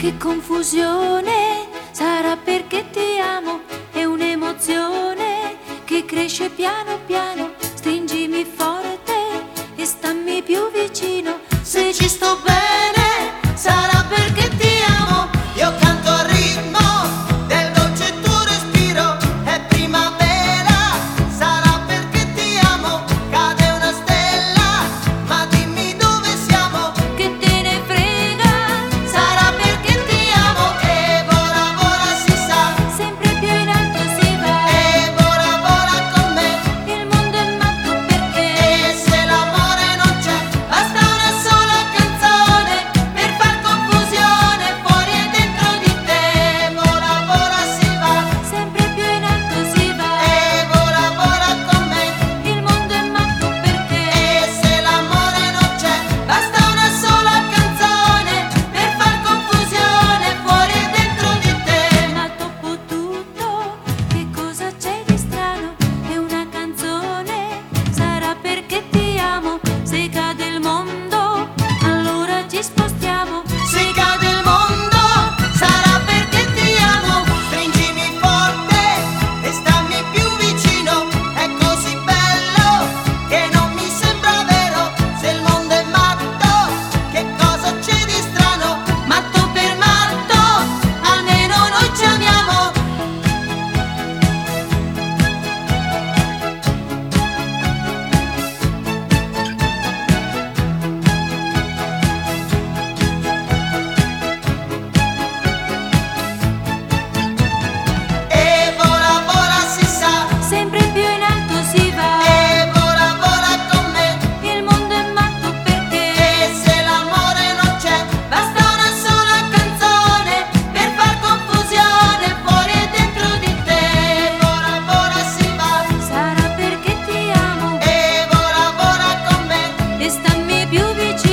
che confusione, sarà perché ti amo, è un'emozione che cresce piano piano, stringimi forte e stammi più vicino, se ci sto bene sarà perché ti amo, Io canto al ritmo del dolce tuo respiro, è primavera, sarà perché ti amo, cade una stella, ma dimmi dove siamo, che te ne frega, sarà perché ti amo, e vola vola si sa, sempre più in alto si va, e vola vola con me, il mondo è matto perché e se l'amore non c'è, basta una sola canzone per far confusione fuori e dentro di te, vola vola si va, sempre più in alto si va, e vola vola con me. il mondo è matto perché E se l'amore non c'è, basta una sola canzone per far confusione fuori e dentro di te. ma dopo tutto che cosa c'è di strano? È una canzone, sarà perché ti amo, se cade il mondo allora ci spostiamo, Se cade il mondo, sarà perché ti amo. Stringimi forte e stammi più vicino. È così bello che non mi sembra vero. Se il mondo è matto, che cosa c'è di strano? Matto per matto, almeno noi ci amiamo. E vola vola si sa, sempre più in alto si va, e vola vola con me. il mondo è matto perché E se l'amore non c'è, basta una sola canzone per far confusione fuori e dentro di te. Vola vola si va, sarà perché ti amo e vola vola con me. e stammi più vicino.